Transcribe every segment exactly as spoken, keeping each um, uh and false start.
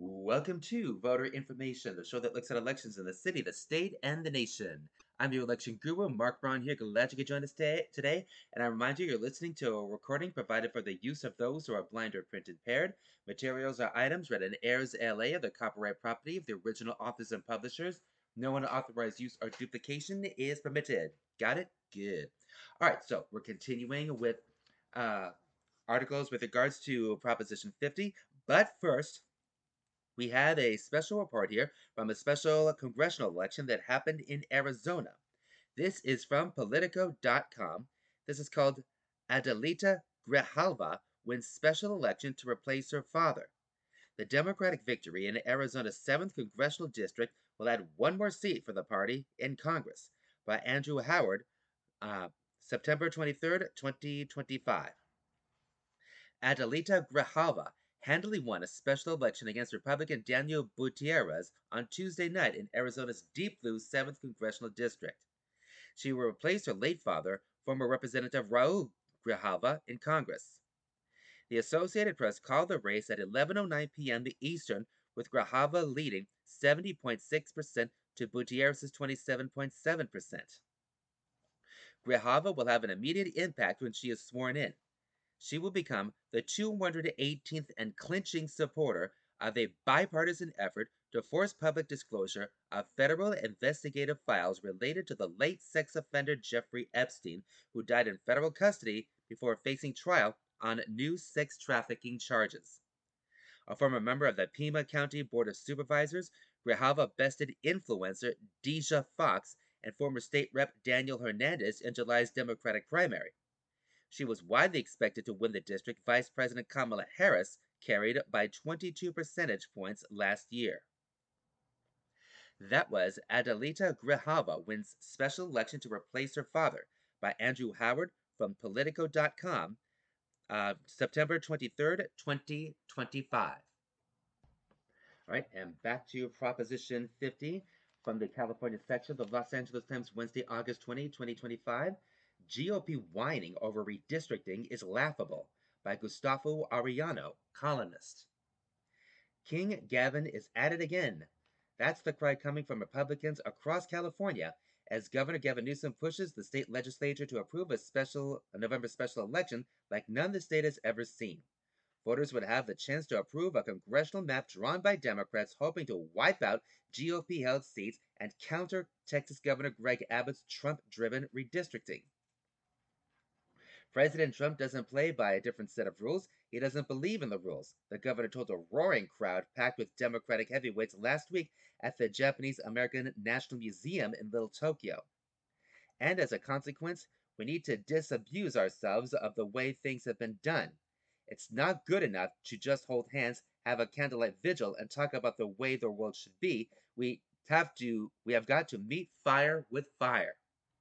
Welcome to Voter Information, the show that looks at elections in the city, the state, and the nation. I'm your election guru, Mark Braun here. Glad you could join us ta- today. And I remind you, you're listening to a recording provided for the use of those who are blind or print impaired. Materials or items read in Airs L A are the copyright property of the original authors and publishers. No unauthorized use or duplication is permitted. Got it? Good. All right, so we're continuing with uh, articles with regards to Proposition fifty. But first, we have a special report here from a special congressional election that happened in Arizona. This is from Politico dot com. This is called Adelita Grijalva wins special election to replace her father. The Democratic victory in Arizona's seventh congressional district will add one more seat for the party in Congress by Andrew Howard, uh, September twenty-third, twenty twenty-five. Adelita Grijalva handily won a special election against Republican Daniel Gutierrez on Tuesday night in Arizona's deep blue seventh Congressional District. She will replace her late father, former Representative Raul Grijalva, in Congress. The Associated Press called the race at eleven oh nine p.m. Eastern, with Grijalva leading seventy point six percent to Gutierrez's twenty-seven point seven percent. Grijalva will have an immediate impact when she is sworn in. She will become the two hundred eighteenth and clinching supporter of a bipartisan effort to force public disclosure of federal investigative files related to the late sex offender Jeffrey Epstein, who died in federal custody before facing trial on new sex trafficking charges. A former member of the Pima County Board of Supervisors, Grijalva bested influencer Deja Fox and former state rep Daniel Hernandez in July's Democratic primary. She was widely expected to win the district. Vice President Kamala Harris carried by twenty-two percentage points last year. That was Adelita Grijalva wins special election to replace her father by Andrew Howard from Politico dot com, uh, September twenty-third, twenty twenty-five. All right, and back to Proposition fifty from the California section of the Los Angeles Times, Wednesday, August twentieth, twenty twenty-five. G O P whining over redistricting is laughable, by Gustavo Arellano, columnist. King Gavin is at it again. That's the cry coming from Republicans across California as Governor Gavin Newsom pushes the state legislature to approve a special a November special election like none the state has ever seen. Voters would have the chance to approve a congressional map drawn by Democrats hoping to wipe out G O P-held seats and counter Texas Governor Greg Abbott's Trump-driven redistricting. President Trump doesn't play by a different set of rules. He doesn't believe in the rules, the governor told a roaring crowd packed with Democratic heavyweights last week at the Japanese American National Museum in Little Tokyo. And as a consequence, we need to disabuse ourselves of the way things have been done. It's not good enough to just hold hands, have a candlelight vigil, and talk about the way the world should be. We have to we have got to meet fire with fire.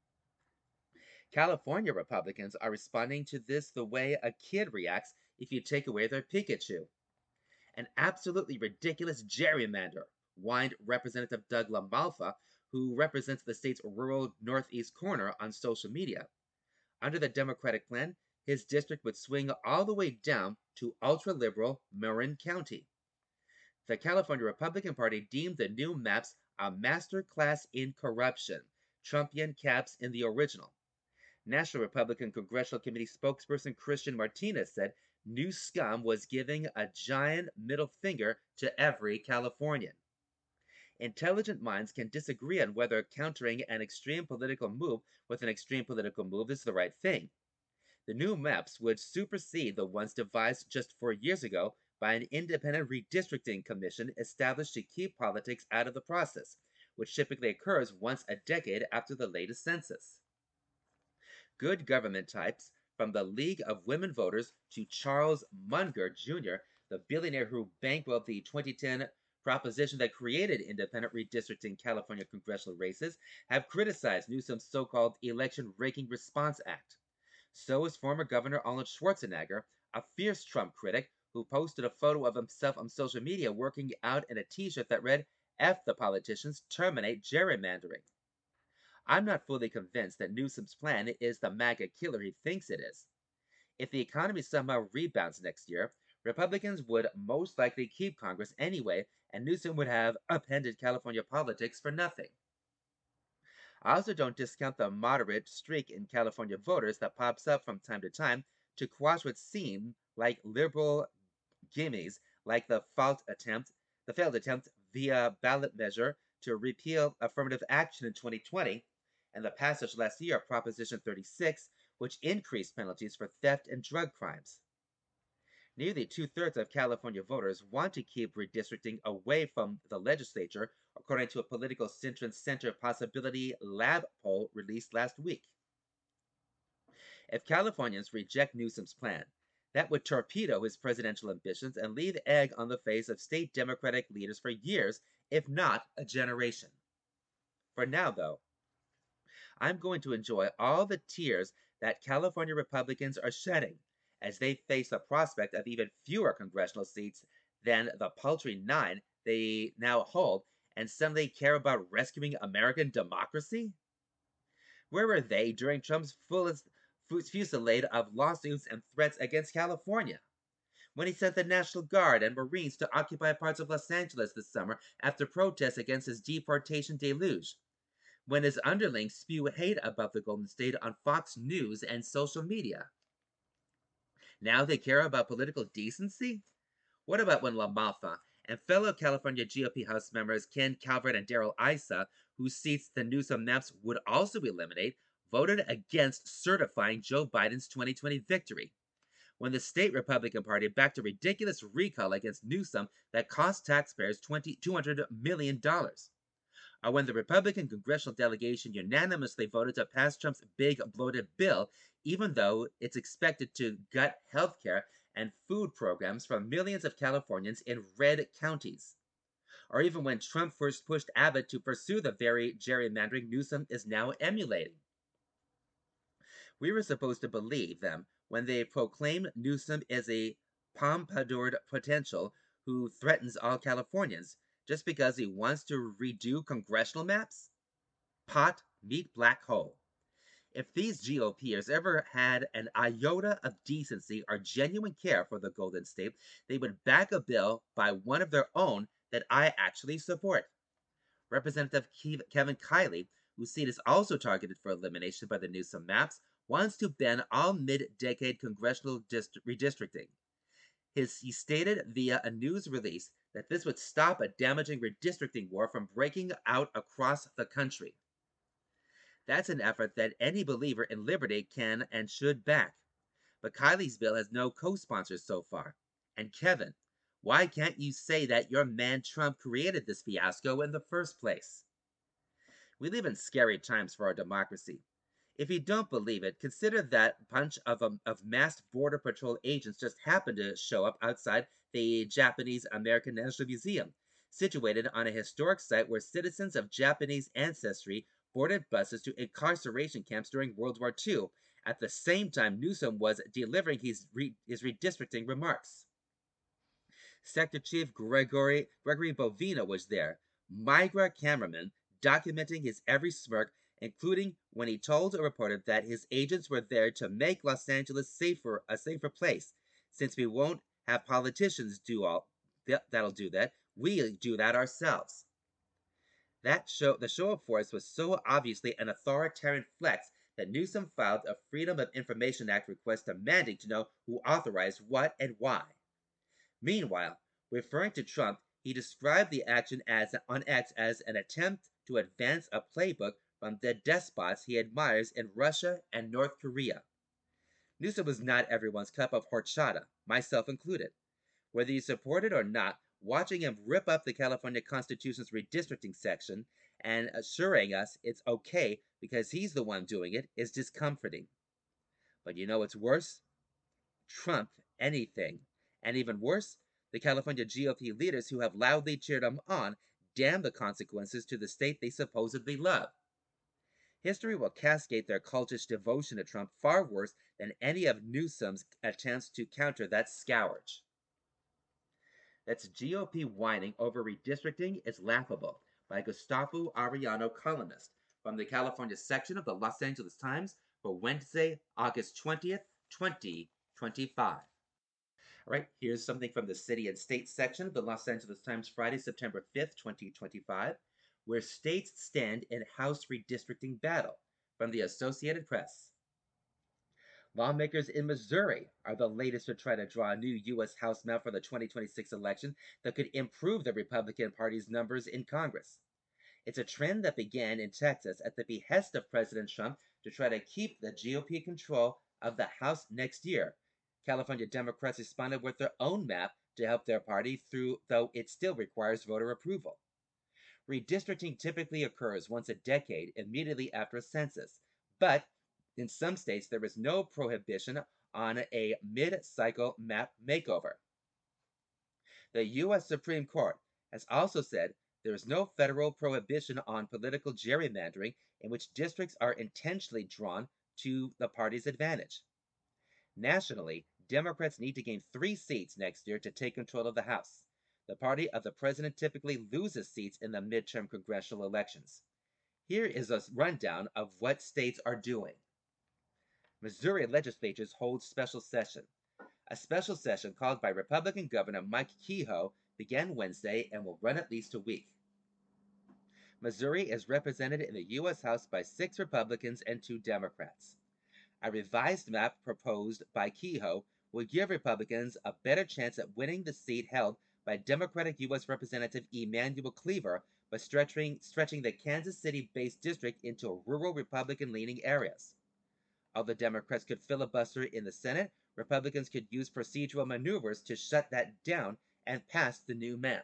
California Republicans are responding to this the way a kid reacts if you take away their Pikachu. An absolutely ridiculous gerrymander, whined Representative Doug LaMalfa, who represents the state's rural northeast corner, on social media. Under the Democratic plan, his district would swing all the way down to ultra-liberal Marin County. The California Republican Party deemed the new maps a master class in corruption, Trumpian caps in the original. National Republican Congressional Committee spokesperson Christian Martinez said New Scum was giving a giant middle finger to every Californian. Intelligent minds can disagree on whether countering an extreme political move with an extreme political move is the right thing. The new maps would supersede the ones devised just four years ago by an independent redistricting commission established to keep politics out of the process, which typically occurs once a decade after the latest census. Good government types, from the League of Women Voters to Charles Munger Junior, the billionaire who bankrolled the twenty ten proposition that created independent redistricting California congressional races, have criticized Newsom's so-called Election Raking Response Act. So is former Governor Arnold Schwarzenegger, a fierce Trump critic who posted a photo of himself on social media working out in a t-shirt that read, F the politicians, terminate gerrymandering. I'm not fully convinced that Newsom's plan is the MAGA killer he thinks it is. If the economy somehow rebounds next year, Republicans would most likely keep Congress anyway, and Newsom would have upended California politics for nothing. I also don't discount the moderate streak in California voters that pops up from time to time to quash what seem like liberal gimmies, like the failed attempt, the failed attempt via ballot measure to repeal affirmative action in twenty twenty, and the passage last year of Proposition thirty-six, which increased penalties for theft and drug crimes. Nearly two-thirds of California voters want to keep redistricting away from the legislature, according to a Political Citrus Center Possibility Lab poll released last week. If Californians reject Newsom's plan, that would torpedo his presidential ambitions and leave egg on the face of state Democratic leaders for years, if not a generation. For now, though, I'm going to enjoy all the tears that California Republicans are shedding as they face the prospect of even fewer congressional seats than the paltry nine they now hold and suddenly care about rescuing American democracy? Where were they during Trump's fullest fusillade of lawsuits and threats against California? When he sent the National Guard and Marines to occupy parts of Los Angeles this summer after protests against his deportation deluge? When his underlings spew hate about the Golden State on Fox News and social media? Now they care about political decency? What about when LaMalfa and fellow California G O P House members Ken Calvert and Darrell Issa, whose seats the Newsom maps would also eliminate, voted against certifying Joe Biden's twenty twenty victory? When the state Republican Party backed a ridiculous recall against Newsom that cost taxpayers two hundred million dollars? Or when the Republican congressional delegation unanimously voted to pass Trump's big bloated bill, even though it's expected to gut health care and food programs for millions of Californians in red counties? Or even when Trump first pushed Abbott to pursue the very gerrymandering Newsom is now emulating? We were supposed to believe them when they proclaimed Newsom as a pompadoured potential who threatens all Californians just because he wants to redo congressional maps? Pot meet black hole. If these GOPers ever had an iota of decency or genuine care for the Golden State, they would back a bill by one of their own that I actually support. Representative Kevin Kiley, whose seat is also targeted for elimination by the Newsom maps, wants to ban all mid-decade congressional dist- redistricting. His, he stated via a news release that this would stop a damaging redistricting war from breaking out across the country. That's an effort that any believer in liberty can and should back. But Kiley's bill has no co-sponsors so far. And Kevin, why can't you say that your man Trump created this fiasco in the first place? We live in scary times for our democracy. If you don't believe it, consider that bunch of, um, of masked Border Patrol agents just happened to show up outside the Japanese American National Museum, situated on a historic site where citizens of Japanese ancestry boarded buses to incarceration camps during World War Two, at the same time Newsom was delivering his, re- his redistricting remarks. Sector Chief Gregory, Gregory Bovino was there, migrant cameraman, documenting his every smirk, including when he told a reporter that his agents were there to make Los Angeles safer, a safer place, since we won't have politicians do all that'll do that. We do that ourselves. That show, the show of force was so obviously an authoritarian flex that Newsom filed a Freedom of Information Act request demanding to know who authorized what and why. Meanwhile, referring to Trump, he described the action as on X as an attempt to advance a playbook from the despots he admires in Russia and North Korea. Newsom was not everyone's cup of horchata, myself included. Whether you support it or not, watching him rip up the California Constitution's redistricting section and assuring us it's okay because he's the one doing it is discomforting. But you know what's worse? Trump anything. And even worse, the California G O P leaders who have loudly cheered him on damn the consequences to the state they supposedly love. History will cascade their cultish devotion to Trump far worse than any of Newsom's attempts to counter that scourge. That's G O P whining over redistricting is laughable by Gustavo Arellano, columnist from the California section of the Los Angeles Times for Wednesday, August twentieth, twenty twenty-five. All right, here's something from the city and state section of the Los Angeles Times, Friday, September fifth, twenty twenty-five, where states stand in House redistricting battle, from the Associated Press. Lawmakers in Missouri are the latest to try to draw a new U S House map for the twenty twenty-six election that could improve the Republican Party's numbers in Congress. It's a trend that began in Texas at the behest of President Trump to try to keep the G O P control of the House next year. California Democrats responded with their own map to help their party through, though it still requires voter approval. Redistricting typically occurs once a decade immediately after a census, but in some states there is no prohibition on a mid-cycle map makeover. The U S Supreme Court has also said there is no federal prohibition on political gerrymandering in which districts are intentionally drawn to the party's advantage. Nationally, Democrats need to gain three seats next year to take control of the House. The party of the president typically loses seats in the midterm congressional elections. Here is a rundown of what states are doing. Missouri legislatures hold special session. A special session called by Republican Governor Mike Kehoe began Wednesday and will run at least a week. Missouri is represented in the U S House by six Republicans and two Democrats. A revised map proposed by Kehoe will give Republicans a better chance at winning the seat held by Democratic U S Representative Emanuel Cleaver by stretching, stretching the Kansas City-based district into rural Republican-leaning areas. Although Democrats could filibuster in the Senate, Republicans could use procedural maneuvers to shut that down and pass the new map.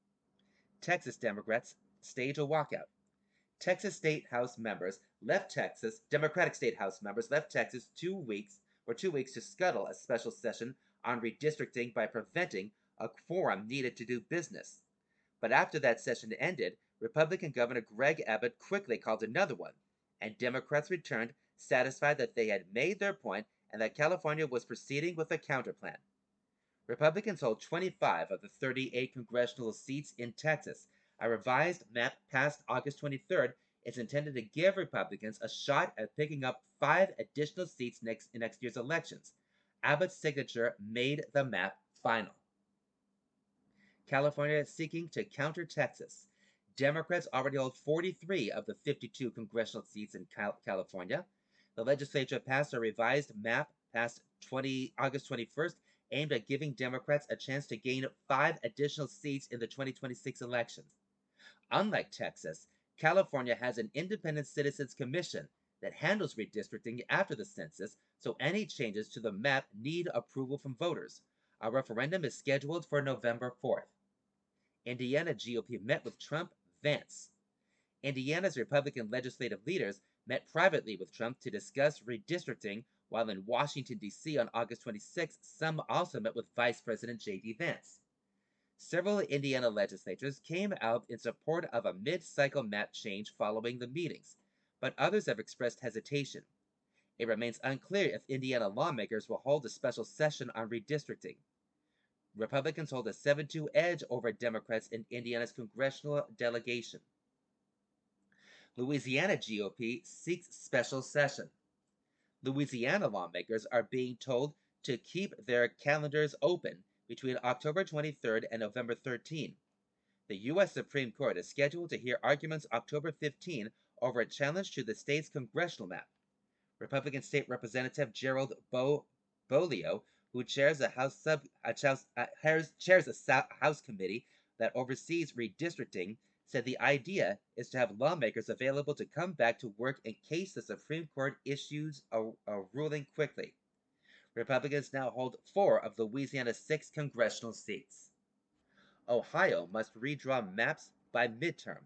Texas Democrats stage a walkout. Texas State House members left Texas, Democratic State House members left Texas two weeks or two weeks to scuttle a special session on redistricting by preventing a quorum needed to do business. But after that session ended, Republican Governor Greg Abbott quickly called another one, and Democrats returned, satisfied that they had made their point and that California was proceeding with a counterplan. Republicans hold twenty-five of the thirty-eight congressional seats in Texas. A revised map passed August twenty-third is intended to give Republicans a shot at picking up five additional seats next in next year's elections. Abbott's signature made the map final. California is seeking to counter Texas. Democrats already hold forty-three of the fifty-two congressional seats in Cal- California. The legislature passed a revised map past August twenty-first aimed at giving Democrats a chance to gain five additional seats in the twenty twenty-six elections. Unlike Texas, California has an independent citizens commission that handles redistricting after the census, so any changes to the map need approval from voters. A referendum is scheduled for November fourth. Indiana G O P met with Trump, Vance. Indiana's Republican legislative leaders met privately with Trump to discuss redistricting, while in Washington, D C on August twenty-sixth, some also met with Vice President J D Vance. Several Indiana legislators came out in support of a mid-cycle map change following the meetings, but others have expressed hesitation. It remains unclear if Indiana lawmakers will hold a special session on redistricting. Republicans hold a seven two edge over Democrats in Indiana's congressional delegation. Louisiana G O P seeks special session. Louisiana lawmakers are being told to keep their calendars open between October twenty-third and November thirteenth. The U S Supreme Court is scheduled to hear arguments October fifteenth over a challenge to the state's congressional map. Republican State Representative Gerald Bo- Bolio, who chairs a House sub uh, chairs, uh, chairs a House committee that oversees redistricting, said the idea is to have lawmakers available to come back to work in case the Supreme Court issues a, a ruling quickly. Republicans now hold four of Louisiana's six congressional seats. Ohio must redraw maps by midterm.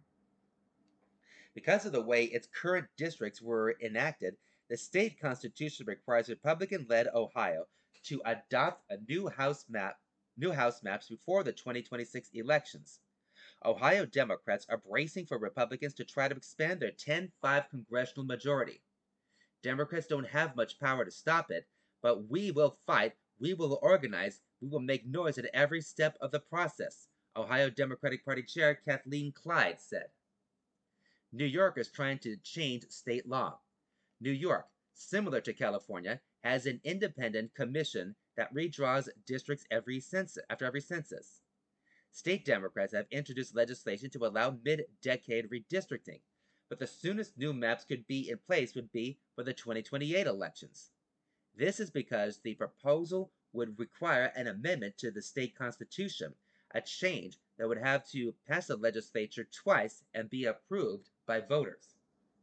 Because of the way its current districts were enacted, the state constitution requires Republican-led Ohio to adopt a new House map, new House maps before the twenty twenty-six elections. Ohio Democrats are bracing for Republicans to try to expand their ten five congressional majority. Democrats don't have much power to stop it, but we will fight, we will organize, we will make noise at every step of the process, Ohio Democratic Party Chair Kathleen Clyde said. New York is trying to change state law. New York, similar to California, has an independent commission that redraws districts every census, after every census. State Democrats have introduced legislation to allow mid-decade redistricting, but the soonest new maps could be in place would be for the twenty twenty-eight elections. This is because the proposal would require an amendment to the state constitution, a change that would have to pass the legislature twice and be approved by voters.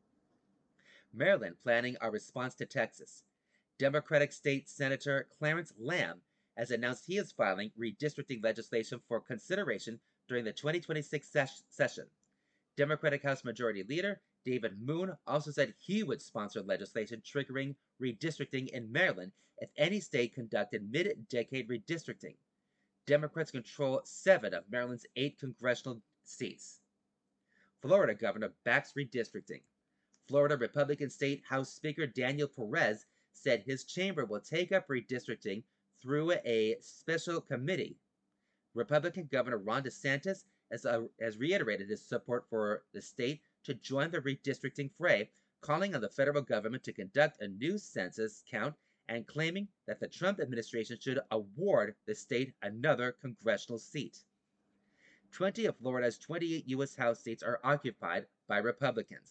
Maryland planning a response to Texas. Democratic State Senator Clarence Lamb has announced he is filing redistricting legislation for consideration during the twenty twenty-six ses- session. Democratic House Majority Leader David Moon also said he would sponsor legislation triggering redistricting in Maryland if any state conducted mid-decade redistricting. Democrats control seven of Maryland's eight congressional seats. Florida governor backs redistricting. Florida Republican State House Speaker Daniel Perez said his chamber will take up redistricting through a special committee. Republican Governor Ron DeSantis has, uh, has reiterated his support for the state to join the redistricting fray, calling on the federal government to conduct a new census count and claiming that the Trump administration should award the state another congressional seat. twenty of Florida's twenty-eight U S House seats are occupied by Republicans.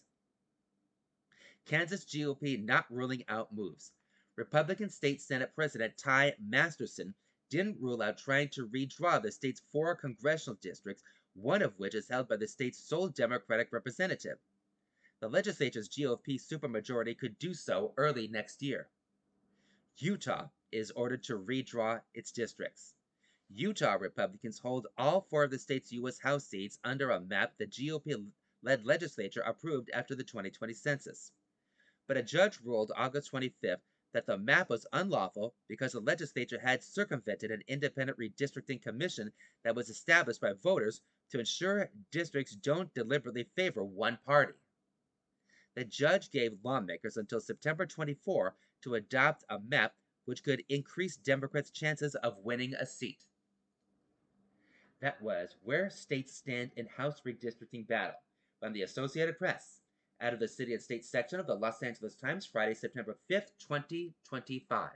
Kansas G O P not ruling out moves. Republican State Senate President Ty Masterson didn't rule out trying to redraw the state's four congressional districts, one of which is held by the state's sole Democratic representative. The legislature's G O P supermajority could do so early next year. Utah is ordered to redraw its districts. Utah Republicans hold all four of the state's U S House seats under a map the G O P-led legislature approved after the twenty twenty census. But a judge ruled August twenty-fifth that the map was unlawful because the legislature had circumvented an independent redistricting commission that was established by voters to ensure districts don't deliberately favor one party. The judge gave lawmakers until September twenty-fourth to adopt a map which could increase Democrats' chances of winning a seat. That was Where States Stand in House Redistricting Battle from the Associated Press, out of the City and State section of the Los Angeles Times, Friday, September fifth, twenty twenty-five.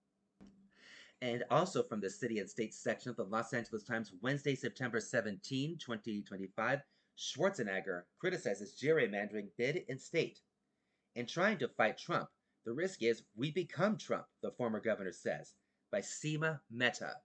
And also from the City and State section of the Los Angeles Times, Wednesday, September seventeenth, twenty twenty-five, Schwarzenegger criticizes gerrymandering bid in state. In trying to fight Trump, the risk is we become Trump, the former governor says, by Seema Mehta.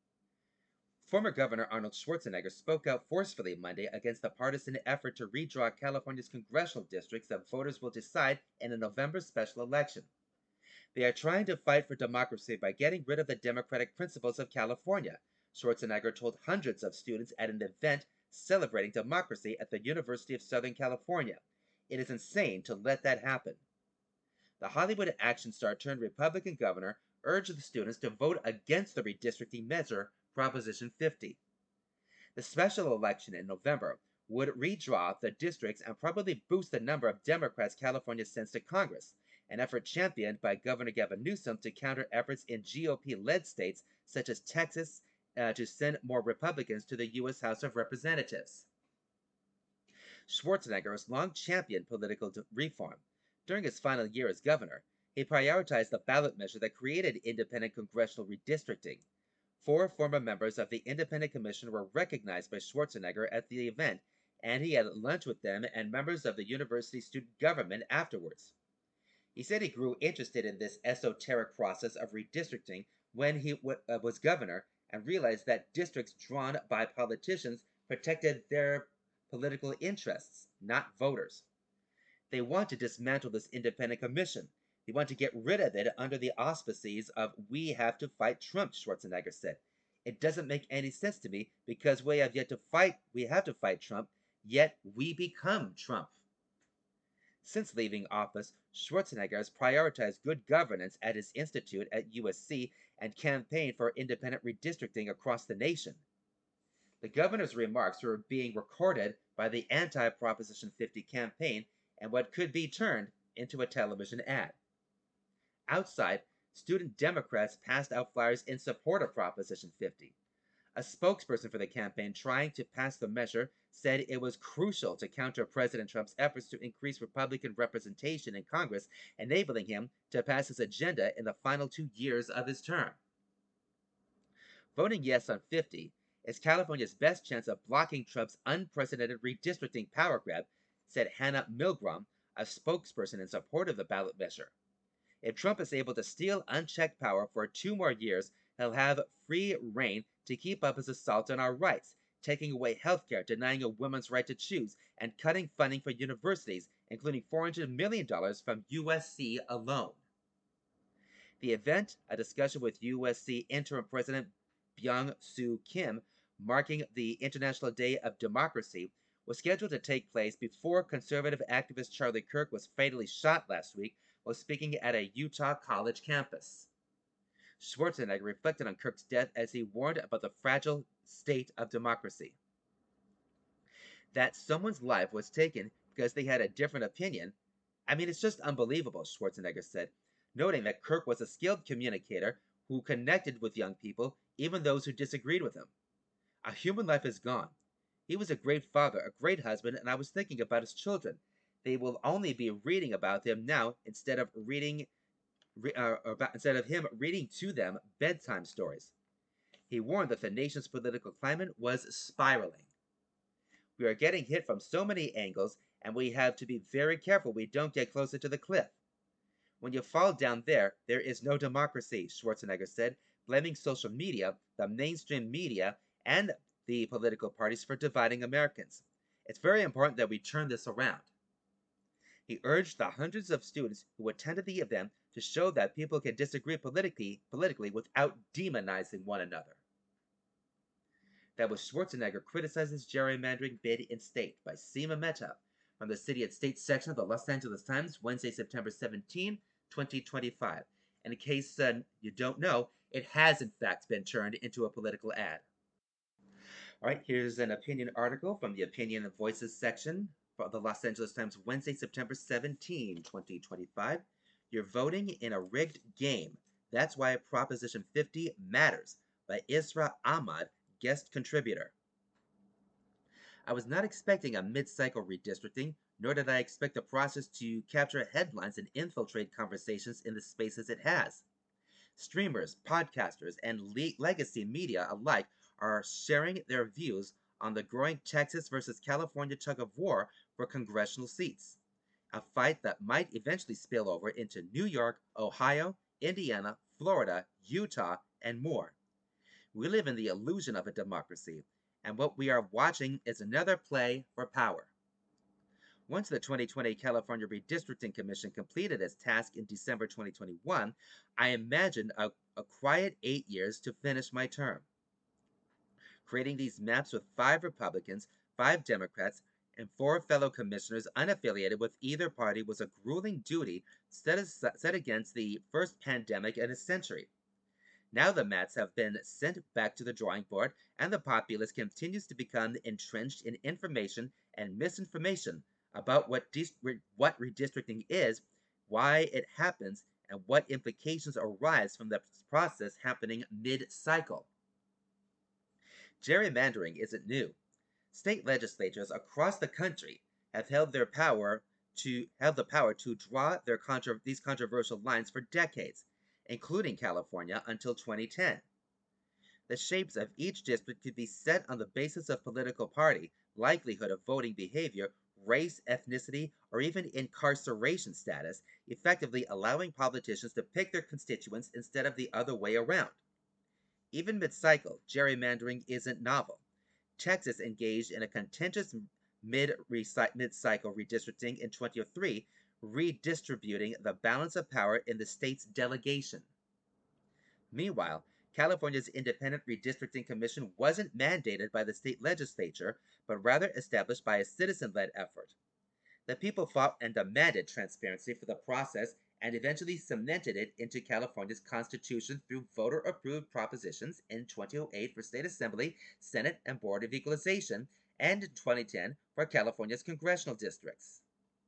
Former Governor Arnold Schwarzenegger spoke out forcefully Monday against the partisan effort to redraw California's congressional districts that voters will decide in a November special election. They are trying to fight for democracy by getting rid of the democratic principles of California, Schwarzenegger told hundreds of students at an event celebrating democracy at the University of Southern California. It is insane to let that happen. The Hollywood action star turned Republican governor urged the students to vote against the redistricting measure, Proposition fifty. The special election in November would redraw the districts and probably boost the number of Democrats California sends to Congress, an effort championed by Governor Gavin Newsom to counter efforts in G O P-led states such as Texas uh, to send more Republicans to the U S House of Representatives. Schwarzenegger has long championed political reform. During his final year as governor, he prioritized the ballot measure that created independent congressional redistricting. Four former members of the Independent Commission were recognized by Schwarzenegger at the event, and he had lunch with them and members of the university's student government afterwards. He said he grew interested in this esoteric process of redistricting when he w- uh, was governor and realized that districts drawn by politicians protected their political interests, not voters. They want to dismantle this independent commission. They want to get rid of it under the auspices of "we have to fight Trump," Schwarzenegger said. It doesn't make any sense to me because we have yet to fight, we have to fight Trump, yet we become Trump. Since leaving office, Schwarzenegger has prioritized good governance at his institute at U S C and campaigned for independent redistricting across the nation. The governor's remarks were being recorded by the anti-Proposition fifty campaign and what could be turned into a television ad. Outside, student Democrats passed out flyers in support of Proposition fifty. A spokesperson for the campaign trying to pass the measure said it was crucial to counter President Trump's efforts to increase Republican representation in Congress, enabling him to pass his agenda in the final two years of his term. Voting yes on fifty is California's best chance of blocking Trump's unprecedented redistricting power grab, said Hannah Milgram, a spokesperson in support of the ballot measure. If Trump is able to steal unchecked power for two more years, he'll have free reign to keep up his assault on our rights, taking away health care, denying a woman's right to choose, and cutting funding for universities, including four hundred million dollars from U S C alone. The event, a discussion with U S C interim president Byung Soo Kim, marking the International Day of Democracy, was scheduled to take place before conservative activist Charlie Kirk was fatally shot last week while speaking at a Utah college campus. Schwarzenegger reflected on Kirk's death as he warned about the fragile state of democracy. That someone's life was taken because they had a different opinion, I mean, it's just unbelievable, Schwarzenegger said, noting that Kirk was a skilled communicator who connected with young people, even those who disagreed with him. A human life is gone. He was a great father, a great husband, and I was thinking about his children. They will only be reading about him now instead of reading re, uh, about, instead of him reading to them bedtime stories. He warned that the nation's political climate was spiraling. We are getting hit from so many angles, and we have to be very careful we don't get closer to the cliff. When you fall down there, there is no democracy, Schwarzenegger said, blaming social media, the mainstream media, and the political parties for dividing Americans. It's very important that we turn this around. He urged the hundreds of students who attended the event to show that people can disagree politically, politically without demonizing one another. That was Schwarzenegger criticizes gerrymandering bid in state by Seema Mehta from the City and State section of the Los Angeles Times, Wednesday, September seventeenth, twenty twenty-five. And in case uh, you don't know, it has in fact been turned into a political ad. All right, here's an opinion article from the Opinion and Voices section for the Los Angeles Times, Wednesday, September seventeenth, twenty twenty-five. You're voting in a rigged game. That's why Proposition fifty matters, by Isra Ahmad, guest contributor. I was not expecting a mid-cycle redistricting, nor did I expect the process to capture headlines and infiltrate conversations in the spaces it has. Streamers, podcasters, and le- legacy media alike are sharing their views on the growing Texas versus California tug of war for congressional seats, a fight that might eventually spill over into New York, Ohio, Indiana, Florida, Utah, and more. We live in the illusion of a democracy, and what we are watching is another play for power. Once the twenty twenty California Redistricting Commission completed its task in December twenty twenty-one, I imagined a, a quiet eight years to finish my term. Creating these maps with five Republicans, five Democrats, and four fellow commissioners unaffiliated with either party was a grueling duty set, as, set against the first pandemic in a century. Now the maps have been sent back to the drawing board, and the populace continues to become entrenched in information and misinformation about what, de- what redistricting is, why it happens, and what implications arise from the process happening mid-cycle. Gerrymandering isn't new. State legislatures across the country have held their power to have the power to draw their contra- these controversial lines for decades, including California until twenty ten. The shapes of each district could be set on the basis of political party, likelihood of voting behavior, race, ethnicity, or even incarceration status, effectively allowing politicians to pick their constituents instead of the other way around. Even mid-cycle, gerrymandering isn't novel. Texas engaged in a contentious mid-cycle redistricting in twenty oh three, redistributing the balance of power in the state's delegation. Meanwhile, California's Independent Redistricting Commission wasn't mandated by the state legislature, but rather established by a citizen-led effort. The people fought and demanded transparency for the process and eventually cemented it into California's constitution through voter-approved propositions in twenty oh eight for State Assembly, Senate, and Board of Equalization, and in twenty ten for California's congressional districts.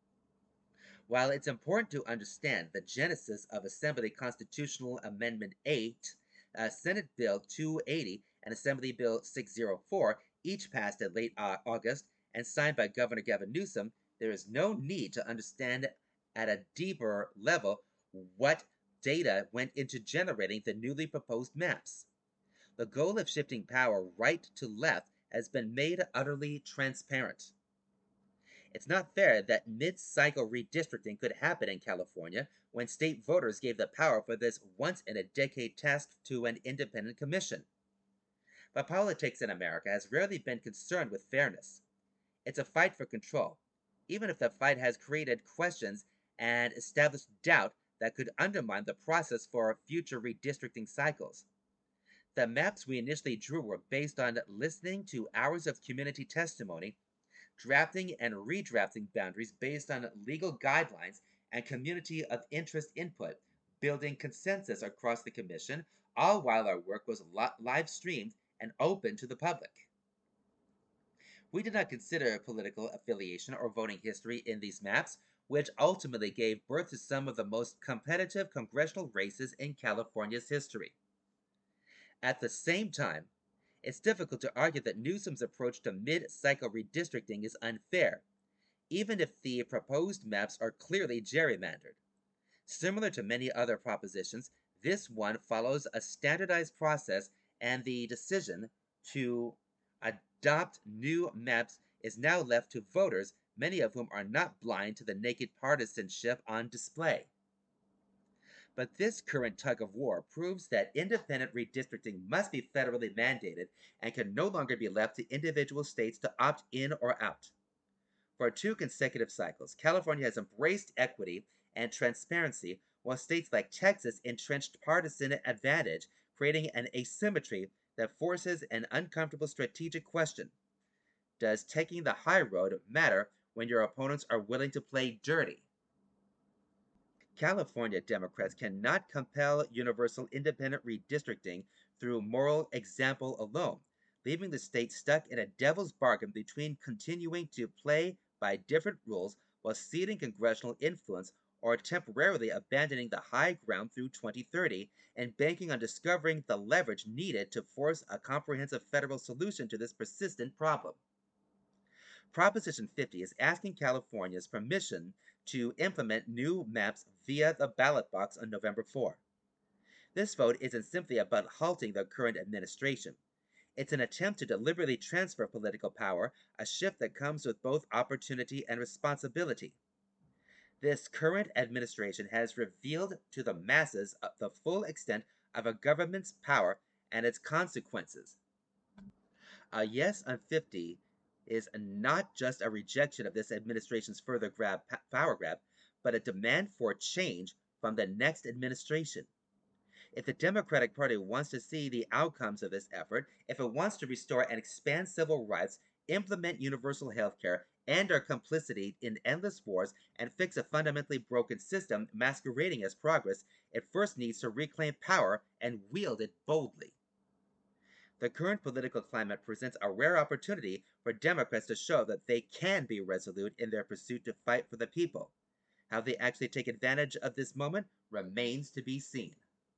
While it's important to understand the genesis of Assembly Constitutional Amendment eight, uh, Senate Bill two eighty, and Assembly Bill six oh four, each passed in late uh, August and signed by Governor Gavin Newsom, there is no need to understand at a deeper level what data went into generating the newly proposed maps. The goal of shifting power right to left has been made utterly transparent. It's not fair that mid cycle redistricting could happen in California when state voters gave the power for this once in a decade task to an independent commission. But politics in America has rarely been concerned with fairness. It's a fight for control, even if the fight has created questions and established doubt that could undermine the process for future redistricting cycles. The maps we initially drew were based on listening to hours of community testimony, drafting and redrafting boundaries based on legal guidelines and community of interest input, building consensus across the commission, all while our work was li- live streamed and open to the public. We did not consider political affiliation or voting history in these maps, which ultimately gave birth to some of the most competitive congressional races in California's history. At the same time, it's difficult to argue that Newsom's approach to mid cycle redistricting is unfair, even if the proposed maps are clearly gerrymandered. Similar to many other propositions, this one follows a standardized process, and the decision to adopt new maps is now left to voters, many of whom are not blind to the naked partisanship on display. But this current tug of war proves that independent redistricting must be federally mandated and can no longer be left to individual states to opt in or out. For two consecutive cycles, California has embraced equity and transparency, while states like Texas entrenched partisan advantage, creating an asymmetry that forces an uncomfortable strategic question. Does taking the high road matter when your opponents are willing to play dirty? California Democrats cannot compel universal independent redistricting through moral example alone, leaving the state stuck in a devil's bargain between continuing to play by different rules while ceding congressional influence or temporarily abandoning the high ground through twenty thirty and banking on discovering the leverage needed to force a comprehensive federal solution to this persistent problem. Proposition fifty is asking California's permission to implement new maps via the ballot box on November fourth. This vote isn't simply about halting the current administration. It's an attempt to deliberately transfer political power, a shift that comes with both opportunity and responsibility. This current administration has revealed to the masses the full extent of a government's power and its consequences. A yes on fifty is not just a rejection of this administration's further grab, power grab, but a demand for change from the next administration. If the Democratic Party wants to see the outcomes of this effort, if it wants to restore and expand civil rights, implement universal health care, end our complicity in endless wars, and fix a fundamentally broken system masquerading as progress, it first needs to reclaim power and wield it boldly. The current political climate presents a rare opportunity for Democrats to show that they can be resolute in their pursuit to fight for the people. How they actually take advantage of this moment remains to be seen.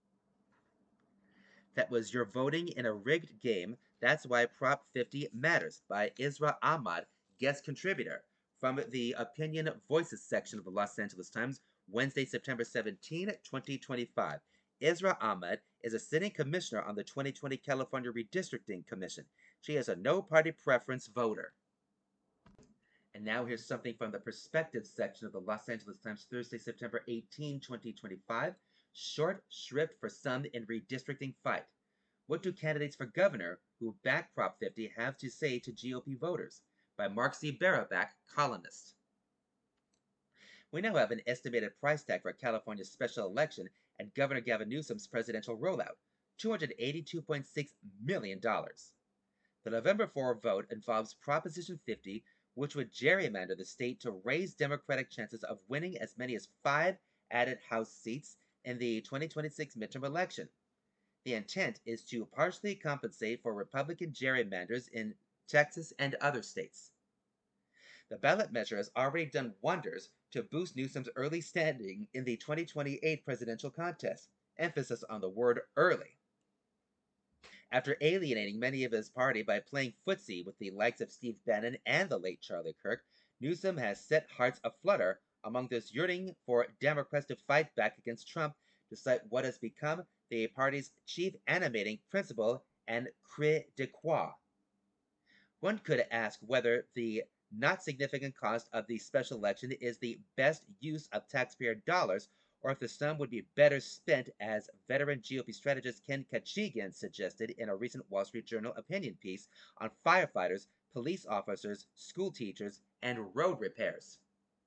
That was Your Voting in a Rigged Game. That's Why Prop fifty Matters by Isra Ahmad, guest contributor, from the Opinion Voices section of the Los Angeles Times, Wednesday, September seventeenth, twenty twenty-five. Isra Ahmad is a sitting commissioner on the twenty twenty California Redistricting Commission. She is a no-party preference voter. And now here's something from the Perspectives section of the Los Angeles Times, Thursday, September eighteenth, twenty twenty-five. Short shrift for some in redistricting fight. What do candidates for governor who back Prop fifty have to say to G O P voters? By Mark C. Barabak, columnist. We now have an estimated price tag for California's special election and Governor Gavin Newsom's presidential rollout, two hundred eighty-two point six million dollars. The November fourth vote involves Proposition fifty, which would gerrymander the state to raise Democratic chances of winning as many as five added House seats in the twenty twenty-six midterm election. The intent is to partially compensate for Republican gerrymanders in Texas and other states. The ballot measure has already done wonders to boost Newsom's early standing in the twenty twenty-eight presidential contest. Emphasis on the word early. After alienating many of his party by playing footsie with the likes of Steve Bannon and the late Charlie Kirk, Newsom has set hearts aflutter among those yearning for Democrats to fight back against Trump, despite what has become the party's chief animating principle and Cri de Croix. One could ask whether the not significant cost of the special election is the best use of taxpayer dollars, or if the sum would be better spent, as veteran G O P strategist Ken Kachigian suggested in a recent Wall Street Journal opinion piece on firefighters, police officers, school teachers, and road repairs.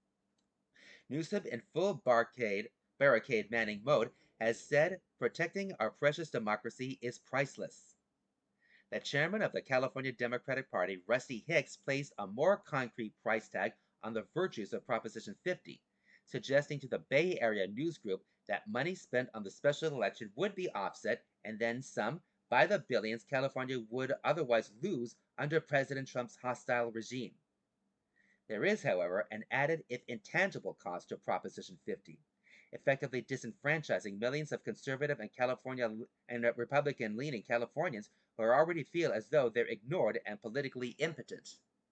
Newsom, in full barricade, barricade manning mode, has said protecting our precious democracy is priceless. The chairman of the California Democratic Party, Rusty Hicks, placed a more concrete price tag on the virtues of Proposition fifty, suggesting to the Bay Area news group that money spent on the special election would be offset and then some by the billions California would otherwise lose under President Trump's hostile regime. There is, however, an added, if intangible, cost to Proposition fifty, effectively disenfranchising millions of conservative and California and Republican-leaning Californians who already feel as though they're ignored and politically impotent.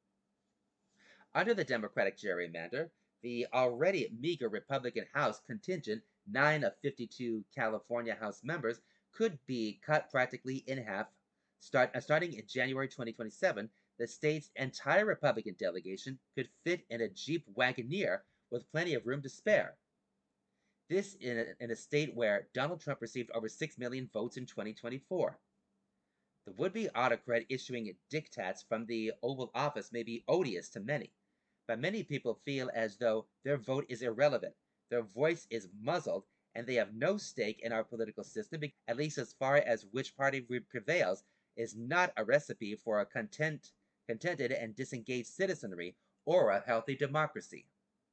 Under the Democratic gerrymander, the already meager Republican House contingent, nine of fifty-two California House members, could be cut practically in half. Start, uh, starting in January twenty twenty-seven, the state's entire Republican delegation could fit in a Jeep Wagoneer with plenty of room to spare. This in a, in a state where Donald Trump received over six million votes in twenty twenty-four. The would-be autocrat issuing diktats from the Oval Office may be odious to many, but many people feel as though their vote is irrelevant, their voice is muzzled, and they have no stake in our political system, at least as far as which party prevails is not a recipe for a content, contented and disengaged citizenry or a healthy democracy.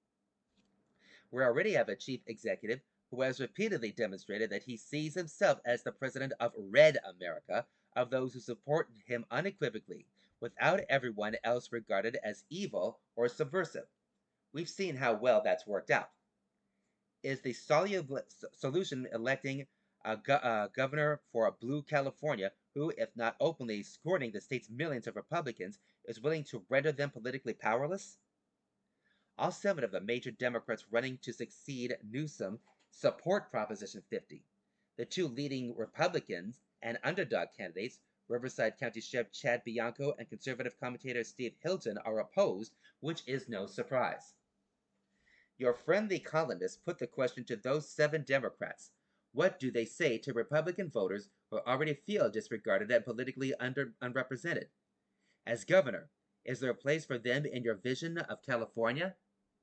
We already have a chief executive who has repeatedly demonstrated that he sees himself as the president of Red America, of those who support him unequivocally, without everyone else regarded as evil or subversive. We've seen how well that's worked out. Is the solution electing a, go a governor for a blue California who, if not openly scorning the state's millions of Republicans, is willing to render them politically powerless? All seven of the major Democrats running to succeed Newsom support Proposition fifty. The two leading Republicans and underdog candidates, Riverside County Sheriff Chad Bianco and conservative commentator Steve Hilton, are opposed, which is no surprise. Your friendly columnist put the question to those seven Democrats. What do they say to Republican voters who already feel disregarded and politically under, unrepresented? As governor, is there a place for them in your vision of California?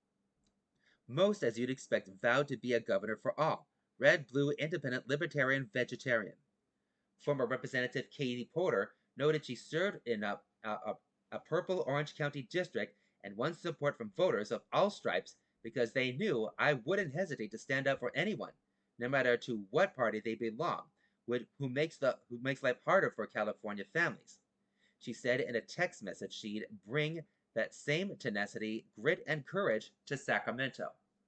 Most, as you'd expect, vowed to be a governor for all: red, blue, independent, libertarian, vegetarian. Former Representative Katie Porter noted she served in a, a, a purple Orange County district and won support from voters of all stripes because they knew I wouldn't hesitate to stand up for anyone, no matter to what party they belong, who makes, the, who makes life harder for California families. She said in a text message she'd bring that same tenacity, grit, and courage to Sacramento.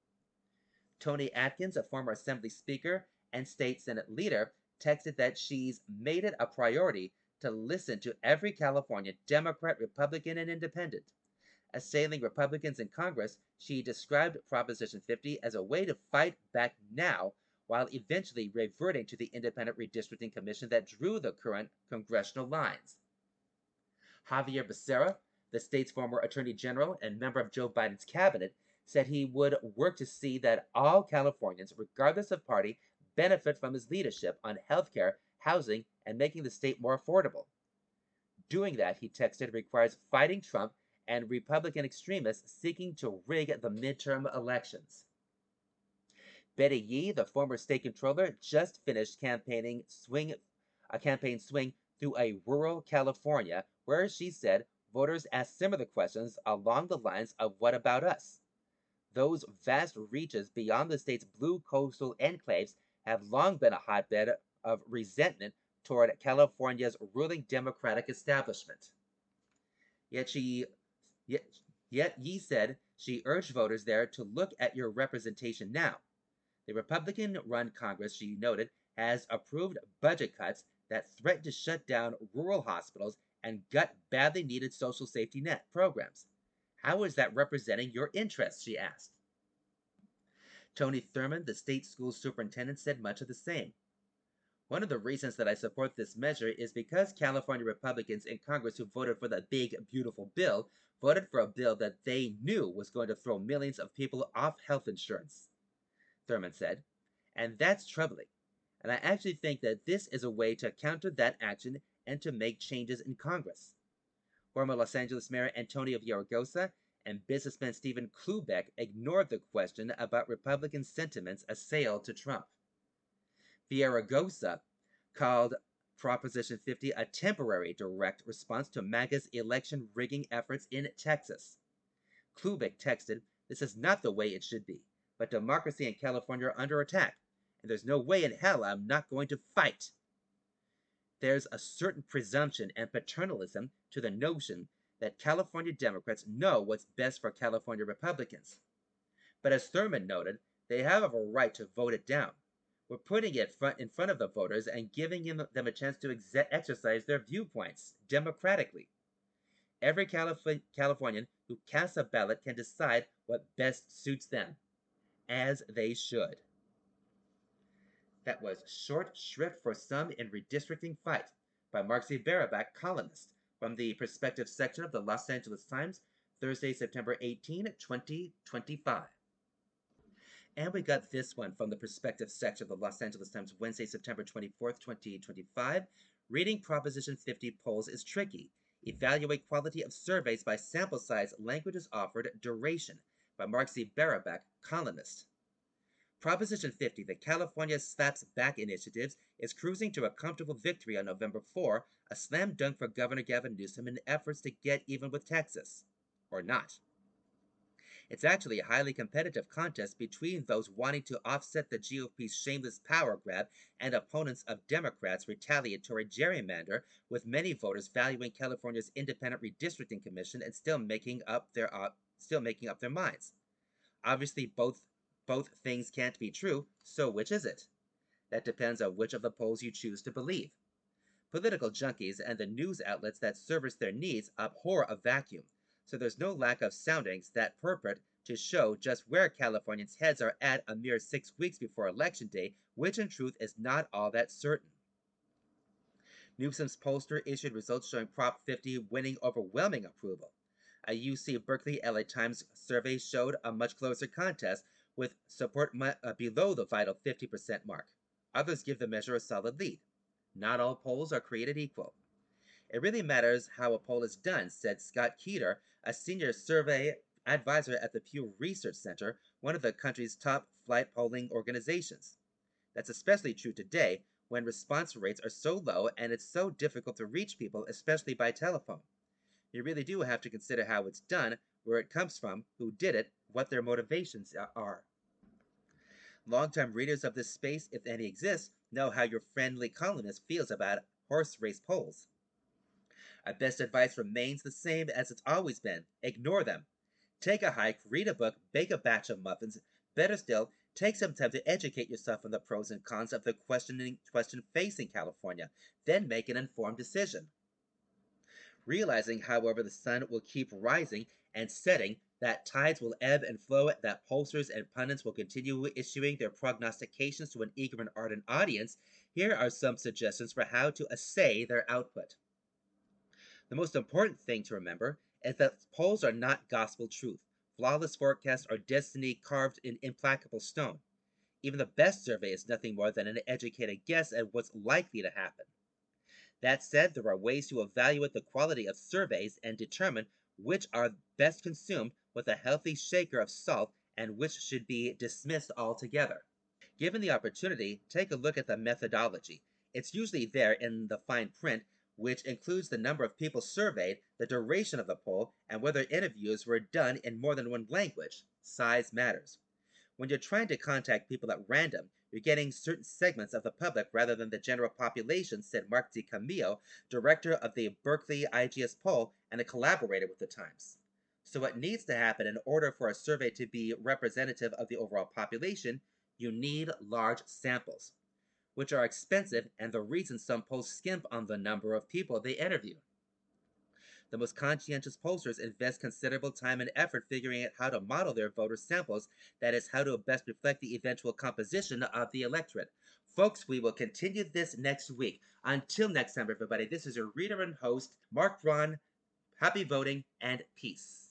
Toni Atkins, a former Assembly Speaker and State Senate leader, texted that she's made it a priority to listen to every California Democrat, Republican, and Independent. Assailing Republicans in Congress, she described Proposition fifty as a way to fight back now, while eventually reverting to the Independent Redistricting Commission that drew the current congressional lines. Xavier Becerra, the state's former Attorney General and member of Joe Biden's cabinet, said he would work to see that all Californians, regardless of party, benefit from his leadership on healthcare, housing, and making the state more affordable. Doing that, he texted, requires fighting Trump and Republican extremists seeking to rig the midterm elections. Betty Yee, the former state controller, just finished campaigning swing, a campaign swing through a rural California where she said voters asked similar questions along the lines of "What about us?" Those vast reaches beyond the state's blue coastal enclaves have long been a hotbed of resentment toward California's ruling Democratic establishment. Yet she, yet, yet Yee said she urged voters there to look at your representation now. The Republican-run Congress, she noted, has approved budget cuts that threaten to shut down rural hospitals and gut badly needed social safety net programs. How is that representing your interests, she asked. Tony Thurmond, the state school superintendent, said much of the same. One of the reasons that I support this measure is because California Republicans in Congress who voted for the big, beautiful bill voted for a bill that they knew was going to throw millions of people off health insurance, Thurmond said. And that's troubling. And I actually think that this is a way to counter that action and to make changes in Congress. Former Los Angeles Mayor Antonio Villaraigosa and businessman Stephen Klubeck ignored the question about Republican sentiments assailed to Trump. Villaraigosa called Proposition fifty a temporary direct response to MAGA's election rigging efforts in Texas. Klubeck texted, "This is not the way it should be, but democracy in California are under attack, and there's no way in hell I'm not going to fight." There's a certain presumption and paternalism to the notion that California Democrats know what's best for California Republicans. But as Thurmond noted, they have a right to vote it down. We're putting it front in front of the voters and giving them a chance to ex- exercise their viewpoints democratically. Every Calif- Californian who casts a ballot can decide what best suits them, as they should. That was Short Shrift for Some in Redistricting Fight by Marcy Barabak, columnist, from the Perspective section of the Los Angeles Times, Thursday, September eighteenth, twenty twenty-five. And we got this one from the Perspective section of the Los Angeles Times, Wednesday, September twenty-fourth, twenty twenty-five. Reading Proposition fifty polls is tricky. Evaluate quality of surveys by sample size, languages offered, duration, by Marcy Barabak, columnist. Proposition fifty, the California Slaps Back Initiatives, is cruising to a comfortable victory on November fourth, a slam dunk for Governor Gavin Newsom in efforts to get even with Texas. Or not. It's actually a highly competitive contest between those wanting to offset the G O P's shameless power grab and opponents of Democrats' retaliatory gerrymander, with many voters valuing California's Independent Redistricting Commission and still making up their uh, still making up their minds. Obviously, both both things can't be true, so which is it? That depends on which of the polls you choose to believe. Political junkies and the news outlets that service their needs abhor a vacuum, so there's no lack of soundings that purport to show just where Californians' heads are at a mere six weeks before Election Day, which in truth is not all that certain. Newsom's pollster issued results showing Prop fifty winning overwhelming approval. A U C Berkeley L A Times survey showed a much closer contest, with support mu- uh, below the vital fifty percent mark. Others give the measure a solid lead. Not all polls are created equal. It really matters how a poll is done, said Scott Keeter, a senior survey advisor at the Pew Research Center, one of the country's top flight polling organizations. That's especially true today, when response rates are so low and it's so difficult to reach people, especially by telephone. You really do have to consider how it's done, where it comes from, who did it, what their motivations are. Longtime readers of this space, if any exist, know how your friendly columnist feels about horse race polls. Our best advice remains the same as it's always been. Ignore them. Take a hike, read a book, bake a batch of muffins. Better still, take some time to educate yourself on the pros and cons of the questioning question facing California, then make an informed decision. Realizing, however, the sun will keep rising and setting, that tides will ebb and flow, that pollsters and pundits will continue issuing their prognostications to an eager and ardent audience, here are some suggestions for how to assay their output. The most important thing to remember is that polls are not gospel truth, flawless forecasts, or destiny carved in implacable stone. Even the best survey is nothing more than an educated guess at what's likely to happen. That said, there are ways to evaluate the quality of surveys and determine which are best consumed with a healthy shaker of salt and which should be dismissed altogether. Given the opportunity, take a look at the methodology. It's usually there in the fine print, which includes the number of people surveyed, the duration of the poll, and whether interviews were done in more than one language. Size matters. When you're trying to contact people at random, you're getting certain segments of the public rather than the general population, said Mark DiCamillo, director of the Berkeley I G S poll and a collaborator with the Times. So what needs to happen in order for a survey to be representative of the overall population, you need large samples, which are expensive and the reason some polls skimp on the number of people they interview. The most conscientious pollsters invest considerable time and effort figuring out how to model their voter samples, that is, how to best reflect the eventual composition of the electorate. Folks, we will continue this next week. Until next time, everybody, this is your reader and host, Mark Braun. Happy voting and peace.